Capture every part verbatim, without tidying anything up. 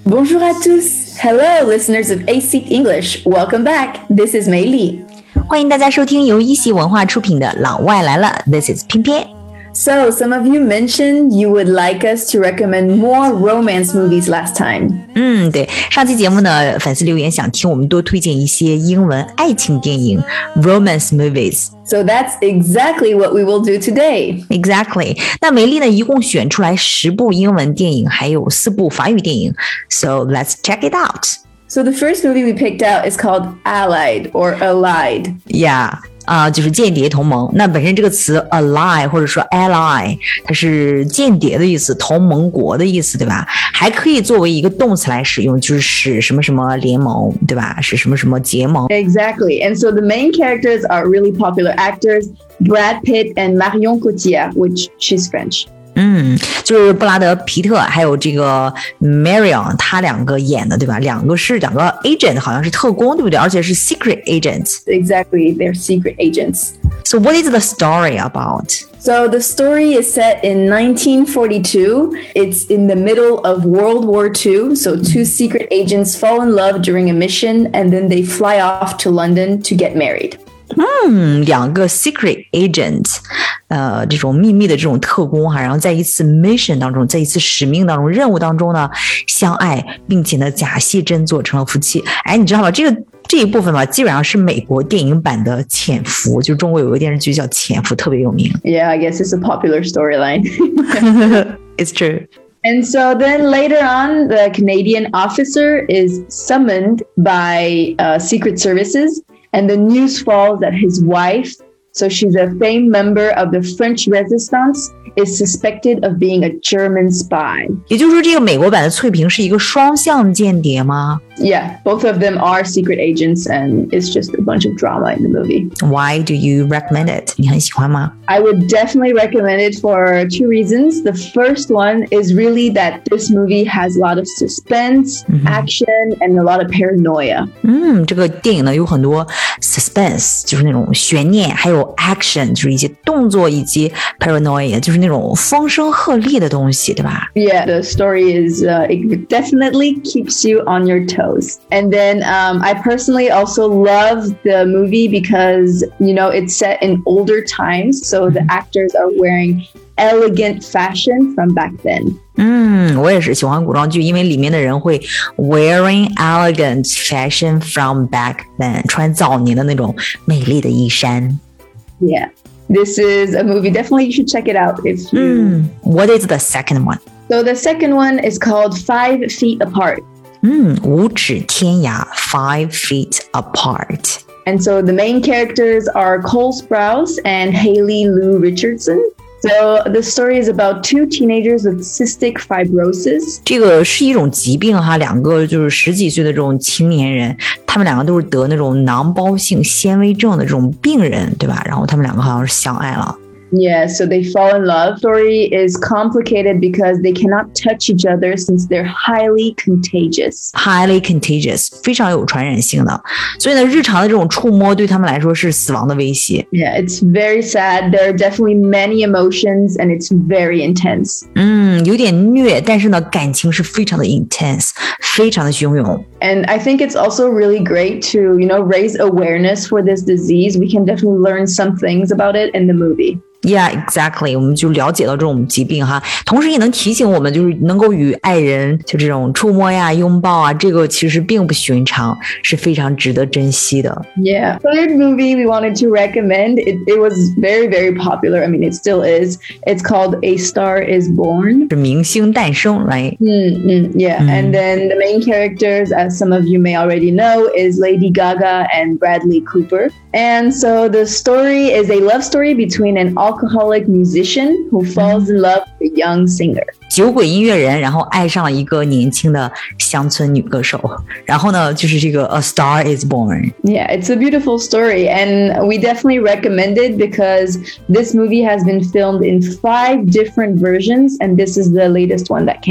Bonjour à tous. Hello, listeners of A C English. Welcome back. This is Mei Li. 欢迎大家收听由一席文化出品的《老外来了》 This is 偏偏。 So, some of you mentioned you would like us to recommend more romance movies last time. 嗯，对，上期节目呢，粉丝留言想听我们多推荐一些英文爱情电影 romance movies. So that's exactly what we will do today. Exactly. 那梅丽呢，一共选出来十部英文电影，还有四部法语电影。So let's check it out. So the first movie we picked out is called Allied or Allied. Yeah.啊、呃，就是间谍同盟。那本身这个词 ally 或者说 ally， 它是间谍的意思，同盟国的意思，对吧？还可以作为一个动词来使用，就是使什么什么联盟，对吧？使什么什么结盟。 Exactly. And so the main characters are really popular actors, Brad Pitt and Marion Cotillard, which she's French. 嗯，就是布拉德皮特还有这个 Marion 他两个演的，对吧？两个是两个 agent， 好像是特工，对不对？而且是 secret agents. Exactly, they're secret agents. So what is the story about? So the story is set in nineteen forty-two. It's in the middle of World War Two. So two secret agents fall in love during a mission and then they fly off to London to get married. 嗯，两个 secret agent， 呃，这种秘密的这种特工哈，然后在一次 mission 当中，在一次使命当中、任务当中呢，相爱，并且呢假戏真做成了夫妻。哎，你知道吗？这个这一部分吧，基本上是美国电影版的《潜伏》，就中国有个电视剧叫《潜伏》，特别有名。 Yeah, I guess it's a popular storyline. It's true. And so then later on, the Canadian officer is summoned by uh, Secret Services.And the news falls that his wife, so she's a famed member of the French Resistance, is suspected of being a German spy. 也就是说，这个美国版的翠萍是一个双向间谍吗？ Yeah, both of them are secret agents, and it's just a bunch of drama in the movie. Why do you recommend it? 你很喜欢吗？ I would definitely recommend it for two reasons. The first one is really that this movie has a lot of suspense, mm-hmm. action, and a lot of paranoia. 嗯，这个电影呢有很多 suspense， 就是那种悬念，还有 action， 就是一些动作，以及 paranoia， 就是那种风声鹤唳的东西，对吧？ Yeah, the story is uh, it definitely keeps you on your toes. And then um, I personally also love the movie because, you know, it's set in older times. So the actors are wearing elegant fashion from back then. 嗯，我也是喜欢古装剧，因为里面的人会 wearing elegant fashion from back then， 穿早年的那种美丽的衣衫。 Yeah, this is a movie. Definitely you should check it out if you... Mm, what is the second one? So the second one is called Five Feet Apart. 嗯，五指天涯 Five Feet Apart. And so the main characters are Cole Sprouse and Haley Lou Richardson.So the story is about two teenagers with cystic fibrosis. 这个是一种疾病哈，两个就是十几岁的这种青年人，他们两个都是得那种囊包性纤维症的这种病人，对吧？然后他们两个好像是相爱了。 Yeah, so they fall in love. The story is complicated because they cannot touch each other since they're highly contagious. Highly contagious, 非常有传染性的。所以呢，日常的这种触摸对他们来说是死亡的威胁。 Yeah, it's very sad. There are definitely many emotions and it's very intense. 嗯，有点虐，但是呢，感情是非常的 intense， 非常的汹涌。 And I think it's also really great to, you know, raise awareness for this disease. We can definitely learn some things about it in the movie.Yeah, exactly. 我们就了解到这种疾病哈，同时也能提醒我们，就是能够与爱人就这种触摸呀、拥抱啊，这个其实并不寻常，是非常值得珍惜的。 Yeah. Third movie we wanted to recommend, it, it was very, very popular. I mean, it still is. It's called A Star is Born. 是明星诞生 right? Mm-hmm, yeah. Mm. And then the main characters, as some of you may already know, is Lady Gaga and Bradley Cooper. And so the story is a love story between an alcoholic musician who falls in love with a young singer. 酒鬼音乐人，然后爱上了一个年轻的乡村女歌手，然后呢，就是这个 A Star is Born. Yeah, it's a beautiful story, and we definitely recommend it because this movie has been filmed in five different versions, and this is the latest one that came out.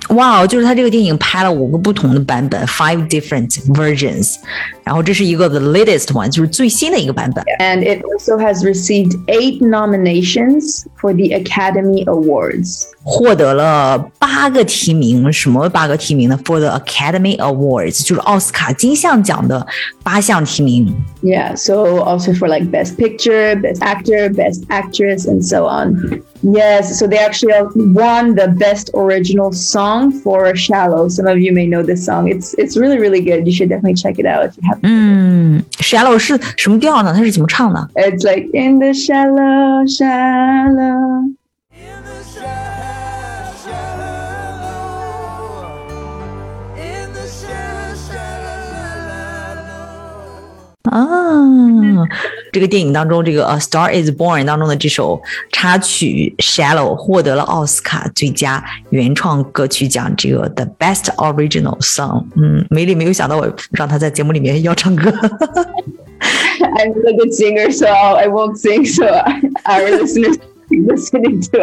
哇，就是他这个电影拍了五个不同的版本 ，five different versions， 然后这是一个 the latest one， 就是最新的一个版本。 And it also has received eight nominations for the Academy Awards. 获得了八个提名，什么八个提名呢 ？For the Academy Awards， 就是奥斯卡金像奖的八项提名。 Yeah, so also for like Best Picture, Best Actor, Best Actress, and so on. Yes, so they actually won the Best Original Song for Shallow. Some of you may know this song. It's it's really, really good. You should definitely check it out if you have. 嗯 ，Shallow 是什么调呢？它是怎么唱的 ？It's like in the shallow, shallow. 啊，这个电影当中，这个《A Star Is Born》当中的这首插曲《Shallow》获得了奥斯卡最佳原创歌曲奖，这个 The Best Original Song。嗯，梅丽没有想到我让她在节目里面要唱歌。 I'm a good singer, so I won't sing. So our listeners. Listening to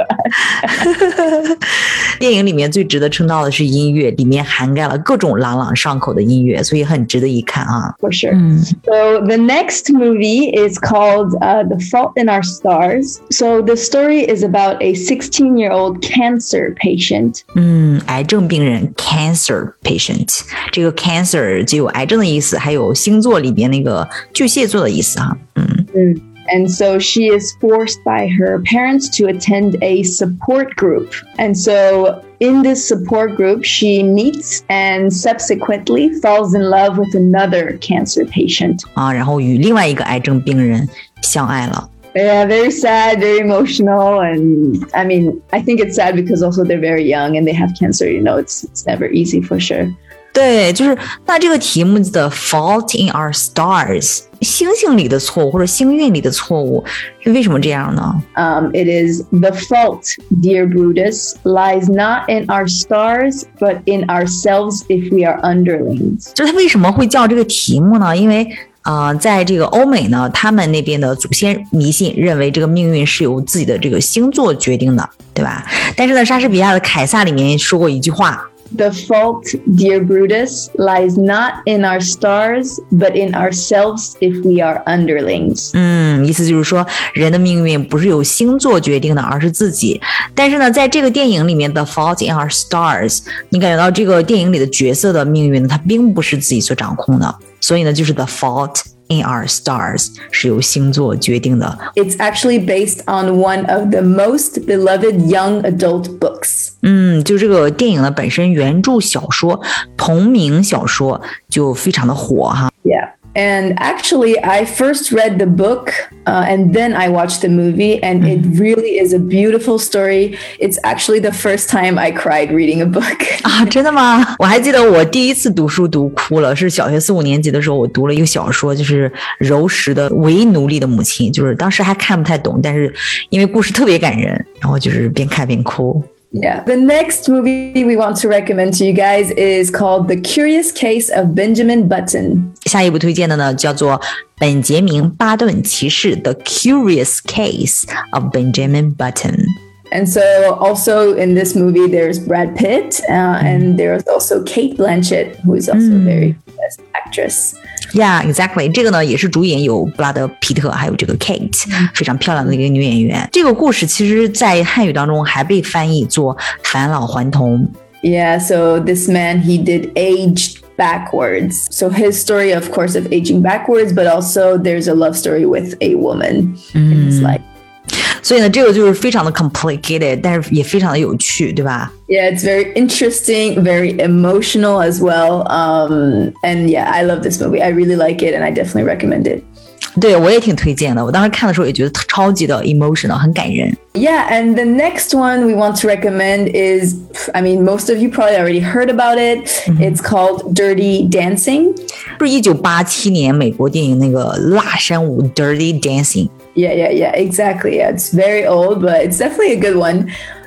us. 电影里面最值得称道的是音乐，里面涵盖了各种朗朗上口的音乐，所以很值得一看啊。 For sure. Mm. So the next movie is called uh, The Fault in Our Stars. So the story is about a sixteen-year-old cancer patient. 嗯，癌症病人 cancer patient。这个 cancer 就有癌症的意思，还有星座里边那个巨蟹座的意思哈。嗯。 嗯。And so she is forced by her parents to attend a support group. And so in this support group, she meets and subsequently falls in love with another cancer patient. 啊，然后与另外一个癌症病人相爱了。 Yeah, very sad, very emotional. And I mean, I think it's sad because also they're very young and they have cancer. You know, it's it's never easy for sure. 对，就是那这个题目的 Fault in Our Stars， 星星里的错误或者星运里的错误，是为什么这样呢？ Um, it is the fault, dear Brutus, lies not in our stars, but in ourselves if we are underlings. 就是他为什么会叫这个题目呢？因为呃，在这个欧美呢，他们那边的祖先迷信认为这个命运是由自己的这个星座决定的，对吧？但是呢，莎士比亚的《凯撒》里面说过一句话。 The fault, dear Brutus, lies not in our stars, but in ourselves if we are underlings. 嗯，意思就是说，人的命运不是由星座决定的，而是自己。但是呢，在这个电影里面的 Fault in Our Stars， 你感觉到这个电影里的角色的命运，它并不是自己所掌控的。所以呢，就是 The Fault in Our Stars 是由星座决定的。 It's actually based on one of the most beloved young adult books. 嗯，就这个电影呢本身原著小说同名小说就非常的火哈。 Yeah. And actually, I first read the book uh, and then I watched the movie, and mm. it really is a beautiful story. It's actually the first time I cried reading a book. 啊，真的吗？我还记得我第一次读书读哭了，是小学四五年级的时候，我读了一个小说，就是柔石的《为奴隶的母亲》，就是当时还看不太懂，但是因为故事特别感人，然后就是边看边哭。 Yeah. The next movie we want to recommend to you guys is called The Curious Case of Benjamin Button. 下一部推荐的呢叫做本杰明·巴顿骑士 The Curious Case of Benjamin Button. And so also in this movie there's Brad Pitt uh, and there's also Kate Blanchett, who is also a very best actress. Yeah, exactly. 这个呢也是主演有布拉德皮特还有这个 Kate， 非常漂亮的一个女演员。这个故事其实在汉语当中还被翻译作返老还童。 Yeah, so this man, he did age backwards. So his story, of course, of aging backwards, but also there's a love story with a woman in his life. 所以呢，这个就是非常的 complicated， 但是也非常的有趣，对吧？ Yeah, it's very interesting, very emotional as well. Um, and yeah, I love this movie. I really like it, and I definitely recommend it. 对，我也挺推荐的。我当时看的时候也觉得超级的 emotional， 很感人。 Yeah, and the next one we want to recommend is, I mean, most of you probably already heard about it. Mm-hmm. It's called Dirty Dancing. 是一九八七年美国电影那个辣山舞 Dirty Dancing。 Yeah, yeah, yeah, exactly. Yeah, it's very old, but it's definitely a good one.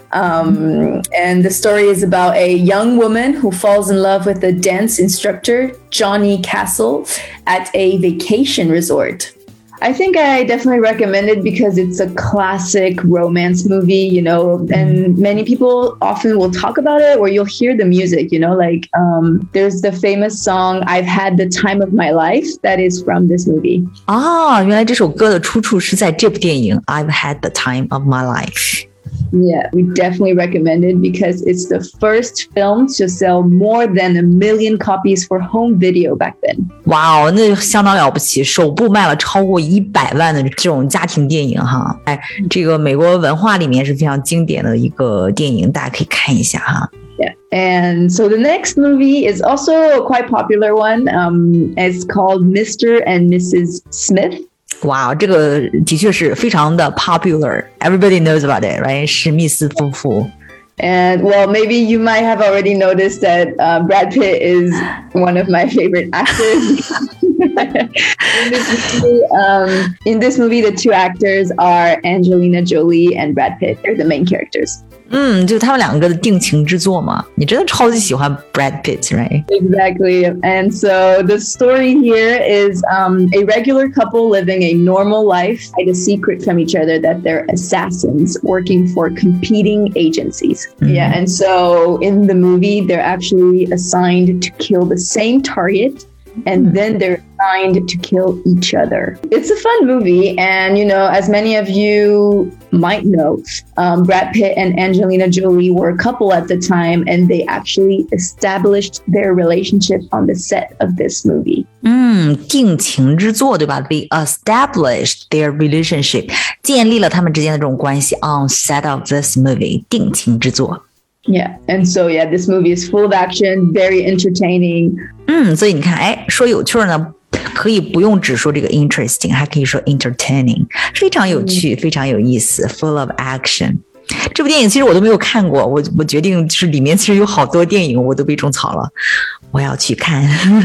Um, and the story is about a young woman who falls in love with a dance instructor, Johnny Castle, at a vacation resort. I think I definitely recommend it because it's a classic romance movie, you know, and many people often will talk about it or you'll hear the music, you know, like um, there's the famous song, I've Had the Time of My Life, that is from this movie. 啊，原来这首歌的出处是在这部电影 I've Had the Time of My Life。Yeah, we definitely recommend it because it's the first film to sell more than a million copies for home video back then. 哇哦，那相当了不起，首部卖了超过一百万的这种家庭电影哈。哎，这个美国文化里面是非常经典的一个电影，大家可以看一下哈。 Yeah, and so the next movie is also a quite popular one. Um, it's called Mister and Missus Smith. 哇，这个的确是非常的 popular. Everybody knows about it, right? 史密斯夫妇。 And well, maybe you might have already noticed that uh, Brad Pitt is one of my favorite actors. in, this movie, um, in this movie, the two actors are Angelina Jolie and Brad Pitt. They're the main characters. 嗯，就他们两个的定情之作嘛，你真的超级喜欢 Brad Pitt, right? Exactly. And so the story here is um, a regular couple living a normal life, hide a secret from each other that they're assassins working for competing agencies. Mm-hmm. Yeah, and so in the movie, they're actually assigned to kill the same target. And then they're assigned to kill each other. It's a fun movie. And, you know, as many of you might know, um, Brad Pitt and Angelina Jolie were a couple at the time, and they actually established their relationship on the set of this movie. 嗯，定情之作，对吧？ They established their relationship. 建立了他们之间的这种关系 on set of this movie. 定情之作。 Yeah, and so yeah, this movie is full of action, very entertaining. 嗯，所以你看，哎，说有趣呢，可以不用只说这个 interesting， 还可以说 entertaining， 非常有趣，非常有意思 ，full of action。这部电影其实我都没有看过，我我决定就是里面其实有好多电影我都被种草了，我要去看。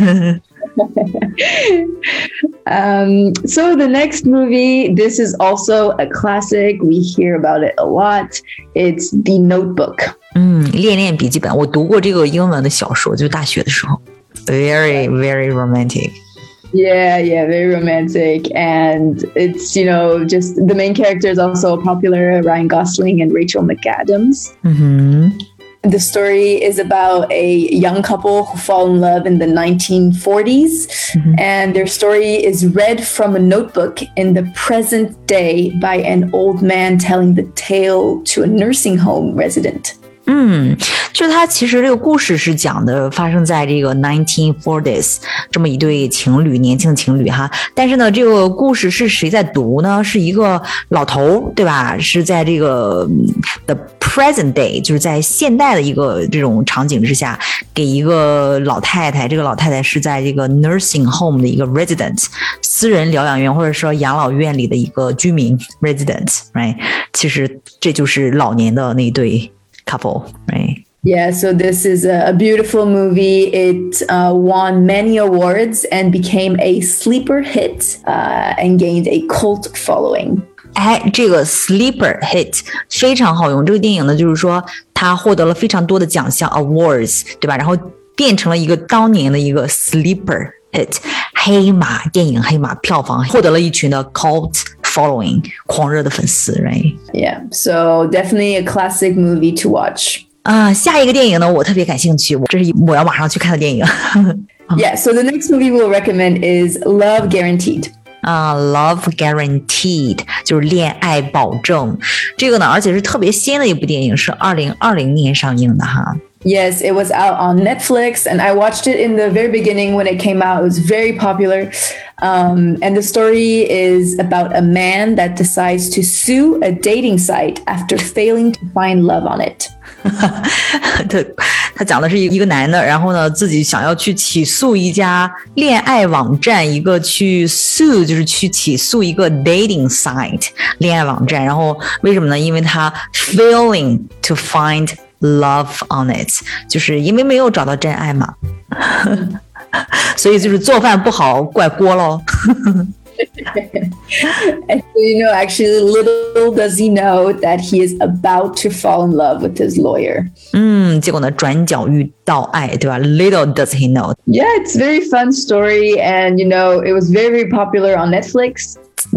um, so the next movie, this is also a classic. We hear about it a lot. It's The Notebook. 嗯，恋恋笔记本，我读过这个英文的小说，就是大学的时候。Very, very romantic. Yeah, yeah, very romantic. And it's, you know, just the main character is also popular, Ryan Gosling and Rachel McAdams. Mm-hmm. The story is about a young couple who fall in love in the nineteen forties, mm-hmm. and their story is read from a notebook in the present day by an old man telling the tale to a nursing home resident. 嗯，就是它其实这个故事是讲的发生在这个 nineteen forties 这么一对情侣，年轻情侣哈。但是呢，这个故事是谁在读呢？是一个老头，对吧？是在这个 the present day， 就是在现代的一个这种场景之下，给一个老太太，这个老太太是在这个 nursing home 的一个 resident， 私人疗养院或者说养老院里的一个居民 resident，right？ 其实这就是老年的那对couple, right? Yeah, so this is a beautiful movie. It uh, won many awards and became a sleeper hit uh, and gained a cult following. 哎，这个 sleeper hit 非常好用。这个电影呢，就是说它获得了非常多的奖项 awards， 对吧？然后变成了一个当年的一个 sleeper hit， 黑马电影黑马票房获得了一群的 cult following 狂热的粉丝 right? Yeah, so definitely a classic movie to watch. 啊，下一个电影呢，我特别感兴趣，这是我要马上去看的电影。 Yeah, so the next movie we'll recommend is Love Guaranteed. 啊、uh, Love Guaranteed 就是恋爱保证，这个呢，而且是特别新的一部电影，是二零二零年上映的哈。 Yes, it was out on Netflix, and I watched it in the very beginning when it came out. It was very popular. Um, and the story is about a man that decides to sue a dating site after failing to find love on it. 他他讲的是一个男的，然后呢，自己想要去起诉一家恋爱网站，一个去 sue 就是去起诉一个 dating site 恋爱网站，然后为什么呢？因为他 failing to find love on it， 就是因为没有找到真爱嘛，所以就是做饭不好怪锅咯。 And you know, actually, little does he know that he is about to fall in love with his lawyer. 嗯，结果呢，转角遇到爱，对吧 ？Little does he know. Yeah, it's a very fun story, and you know, it was very, very popular on Netflix.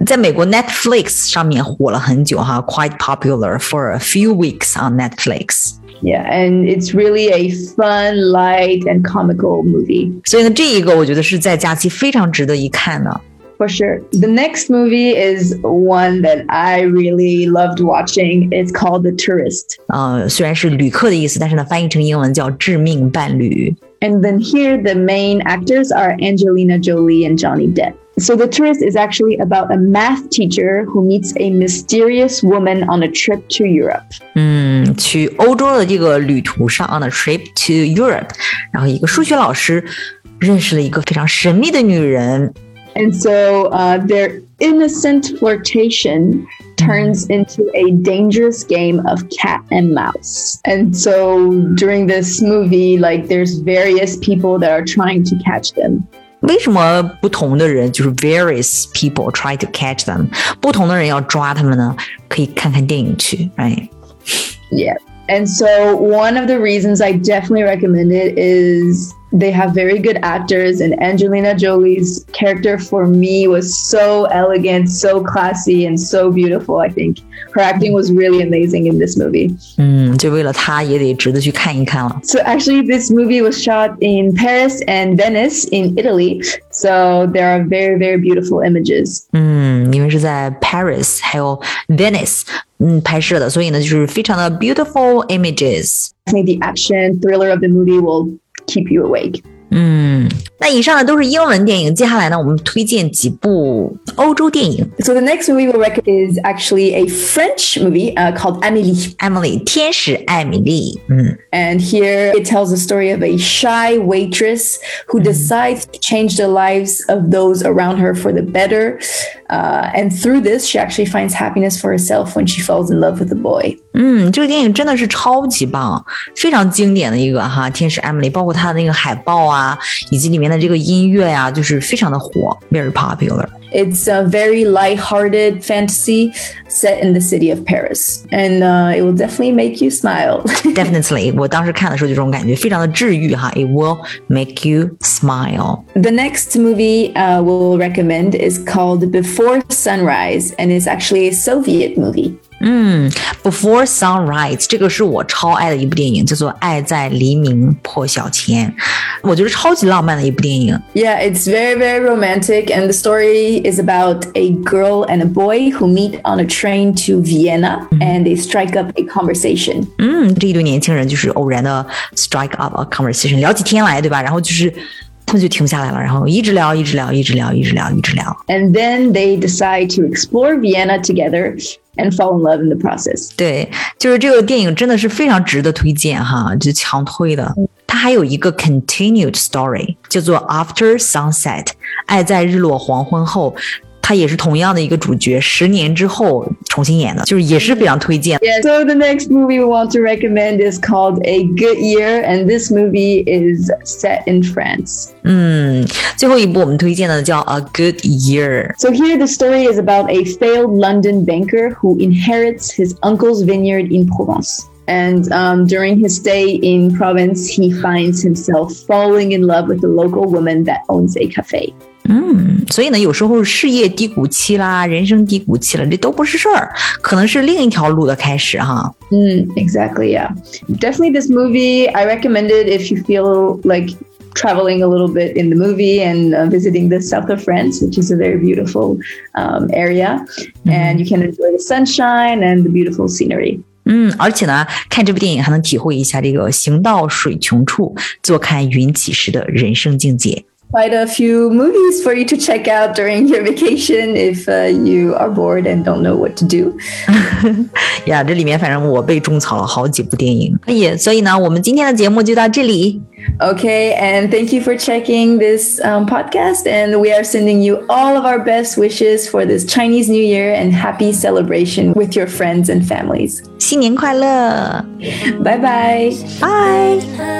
在美国 Netflix 上面火了很久哈 ，quite popular for a few weeks on Netflix。Yeah, and it's really a fun, light, and comical movie. 所以呢，这一个我觉得是在假期非常值得一看的。 For sure. The next movie is one that I really loved watching. It's called The Tourist. 呃，虽然是旅客的意思，但是呢，翻译成英文叫致命伴侣。 And then here, the main actors are Angelina Jolie and Johnny Depp. So The Tourist is actually about a math teacher who meets a mysterious woman on a trip to Europe. 嗯，去欧洲的这个旅途上 on a trip to Europe， 然后一个数学老师认识了一个非常神秘的女人。 And so uh, their innocent flirtation turns into a dangerous game of cat and mouse. And so during this movie, like there's various people that are trying to catch them. 为什么不同的人就是 various people try to catch them？ 不同的人要抓他们呢？可以看看电影去 ，right? Yeah. And so one of the reasons I definitely recommend it is they have very good actors, and Angelina Jolie's character for me was so elegant, so classy, and so beautiful. I think her acting was really amazing in this movie. 嗯，就为了她也得值得去看一看了。 So actually, this movie was shot in Paris and Venice in Italy. So there are very, very beautiful images. 嗯，因为是在 Paris 还有 Venice 嗯拍摄的，所以呢就是非常的 beautiful images. I think the action thriller of the movie will keep you awake. 嗯，那以上呢都是英文电影，接下来呢我们推荐几部欧洲电影。 So the next movie we'll recommend is actually a French movie uh, called Amélie. Emily 天使艾米丽。嗯 And here it tells the story of a shy waitress who decides to change the lives of those around her for the better. Uh, and through this, she actually finds happiness for herself when she falls in love with a boy. 嗯，这个电影真的是超级棒，非常经典的一个哈，天使艾米丽，包括它的那个海报啊，以及里面的这个音乐呀、啊，就是非常的火 ，very popular. It's a very light-hearted fantasy set in the city of Paris, and uh, it will definitely make you smile. Definitely, 我当时看的时候就这种感觉，非常的治愈哈。It will make you smile. The next movie uh, we'll recommend is called Before Sunrise, and it's actually a Soviet movie. 嗯 Before Sunrise 这个是我超爱的一部电影，叫做《爱在黎明破晓前》，我觉得超级浪漫的一部电影。 Yeah, it's very, very romantic, and the story is about a girl and a boy who meet on a train to Vienna, and they strike up a conversation. 嗯，这一对年轻人就是偶然的 strike up a conversation， 聊起天来，对吧？然后就是他们就停不下来了，然后一直聊，一直聊，一直聊，一直聊，一直聊。 And then they decide to explore Vienna together.And fall in love in the process. 对，就是这个电影真的是非常值得推荐哈，就强推的。它还有一个 continued story 叫做 After Sunset， 爱在日落黄昏后。它也是同样的一个主角，十年之后重新演的，就是也是非常推荐。 Yeah, so the next movie we want to recommend is called A Good Year, and this movie is set in France. 嗯，最后一部我们推荐的叫 A Good Year. So here the story is about a failed London banker who inherits his uncle's vineyard in Provence. And um, during his stay in Provence, he finds himself falling in love with a local woman that owns a cafe. 嗯，所以呢，有时候事业低谷期啦，人生低谷期了，这都不是事儿，可能是另一条路的开始哈。 Mm, exactly, yeah. Definitely this movie, I recommend it if you feel like traveling a little bit in the movie and uh, visiting the south of France, which is a very beautiful um, area. Mm-hmm. And you can enjoy the sunshine and the beautiful scenery. 嗯，而且呢，看这部电影还能体会一下这个行到水穷处，坐看云起时的人生境界。 Quite a few movies for you to check out during your vacation if uh, you are bored and don't know what to do. 呀，这里面反正我被种草了好几部电影。也所以呢，我们今天的节目就到这里。 Okay, and thank you for checking this um, podcast, and we are sending you all of our best wishes for this Chinese New Year and happy celebration with your friends and families. 新年快乐 Bye bye. Bye.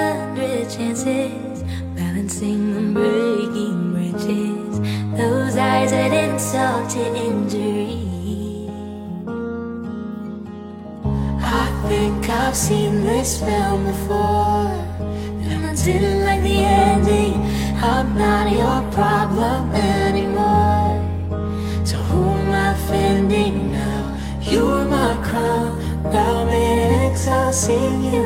Breaking bridges, those eyes that insult to injury. I think I've seen this film before, and I didn't like the ending. I'm not your problem anymore. So who am I seen you